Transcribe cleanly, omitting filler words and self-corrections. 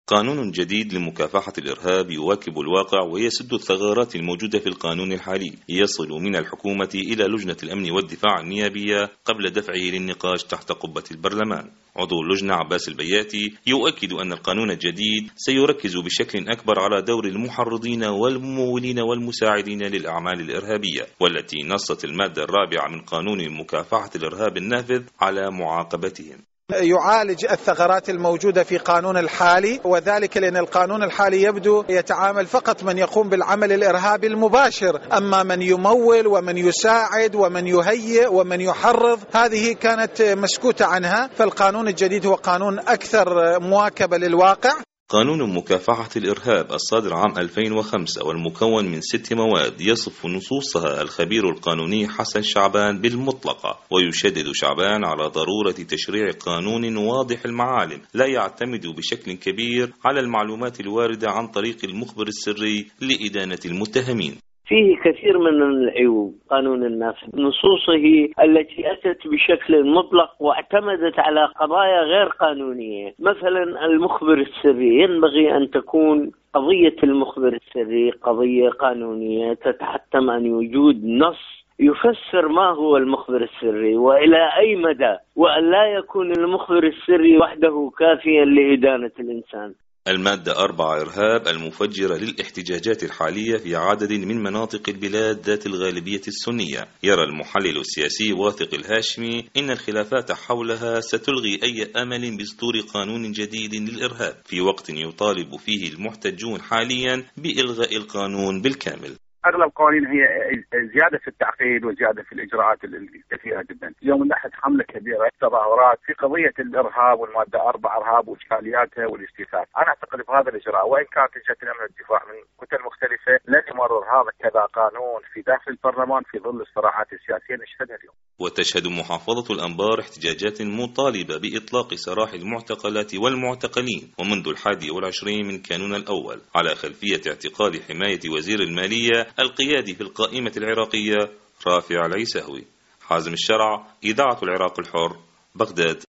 قانون جديد لمكافحة الإرهاب يواكب الواقع ويسد الثغرات الموجودة في القانون الحالي، يصل من الحكومة إلى لجنة الأمن والدفاع النيابية قبل دفعه للنقاش تحت قبة البرلمان. عضو اللجنة عباس البياتي يؤكد أن القانون الجديد سيركز بشكل أكبر على دور المحرضين والممولين والمساعدين للأعمال الإرهابية، والتي نصت المادة 4 من قانون مكافحة الإرهاب النافذ على معاقبتهم. يعالج الثغرات الموجودة في قانون الحالي، وذلك لأن القانون الحالي يبدو يتعامل فقط من يقوم بالعمل الإرهابي المباشر، أما من يمول ومن يساعد ومن يهيئ ومن يحرض هذه كانت مسكوتة عنها. فالقانون الجديد هو قانون أكثر مواكبة للواقع. قانون مكافحة الإرهاب الصادر عام 2005 والمكون من 6 مواد يصف نصوصها الخبير القانوني حسن شعبان بالمطلقة، ويشدد شعبان على ضرورة تشريع قانون واضح المعالم لا يعتمد بشكل كبير على المعلومات الواردة عن طريق المخبر السري لإدانة المتهمين. فيه كثير من العيوب قانون النافذ، نصوصه التي أتت بشكل مطلق واعتمدت على قضايا غير قانونية. مثلا المخبر السري، ينبغي أن تكون قضية المخبر السري قضية قانونية تتحتم عن وجود نص يفسر ما هو المخبر السري وإلى أي مدى، وأن لا يكون المخبر السري وحده كافيا لإدانة الإنسان. المادة 4 إرهاب المفجرة للاحتجاجات الحالية في عدد من مناطق البلاد ذات الغالبية السنية. يرى المحلل السياسي واثق الهاشمي إن الخلافات حولها ستلغي أي أمل بصدور قانون جديد للإرهاب في وقت يطالب فيه المحتجون حاليا بإلغاء القانون بالكامل. أغلب القوانين هي زيادة في التعقيد وزيادة في الإجراءات الكثيرة جدا. اليوم من ناحية حملة كبيرة تظاهرات في قضية الإرهاب والمادة 4 إرهاب وإشكالياتها والاستيفاء. أنا أعتقد بهذا الإجراء وإن كانت لجنة الأمن والدفاع من كتل مختلفة لن يمرر هذا كذا قانون في داخل البرلمان في ظل الصراعات السياسية نشهدها اليوم. وتشهد محافظة الأنبار احتجاجات مطالبة بإطلاق سراح المعتقلات والمعتقلين ومنذ 21 من كانون الأول على خلفية اعتقال حماية وزير المالية القيادي في القائمة العراقية رافع العيساوي. حازم الشرع، إذاعة العراق الحر، بغداد.